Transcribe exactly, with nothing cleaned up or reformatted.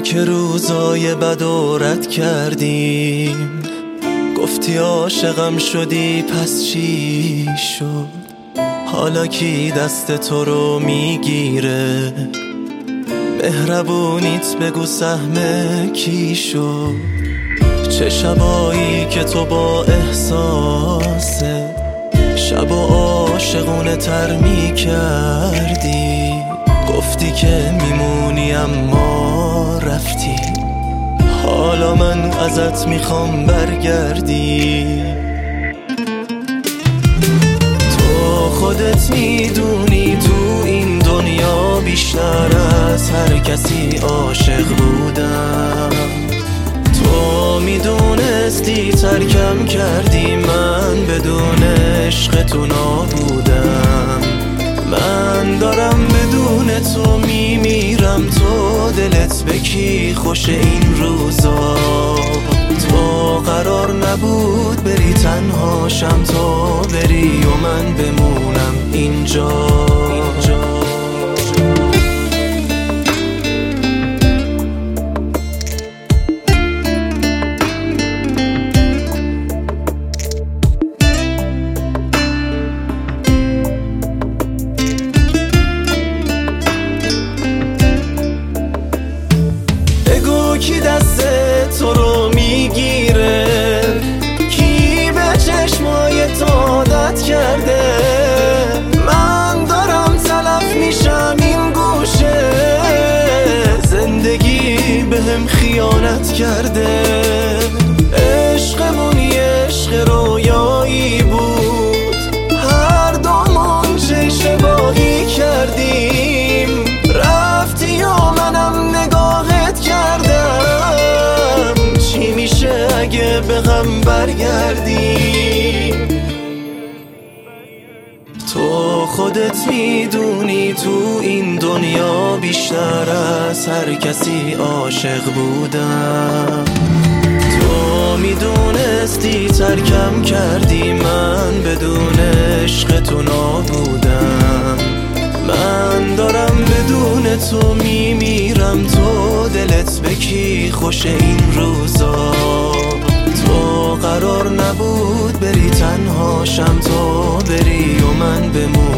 که روزای بد و رد کردیم، گفتی عاشقم شدی پس چی شد؟ حالا کی دست تو رو میگیره؟ مهربونیت بگو سهم کی شد؟ چه شبایی که تو با احساسه شب و عاشقونه تر می کردی، گفتی که میمونی اما رفتی. حالا من ازت میخوام برگردی. تو خودت میدونی تو این دنیا بیشتر از هر کسی عاشق بودم. تو میدونستی ترکم کردی، من بدون عشق تو نابودم. من دارم بدون تو میمیرم، تو دلت به کی خوش این روزا؟ تو قرار نبود بری تنهاشم، تو بری و من بمونم اینجا, اینجا. کی دست تو رو میگیره؟ کی به چشمای تو عادت کرده؟ من دارم تلف میشم این گوشه، زندگی بهم خیانت کرده. عشقمون یه عشق رویایی بود، هر دومون چه اشتباهی کردیم. رفتی و منم نگاهت کردم، چی میشه اگه به غم برگردی؟ تو خودت میدونی تو این دنیا بیشتر از هر کسی عاشق بودم. تو میدونستی ترکم کردی، من بدون عشق تو نابودم. من دارم بدون تو میمیرم، تو دلت به کی خوش این روزا؟ تو قرار نبود بری تنهاشم، تو بری و من بمونم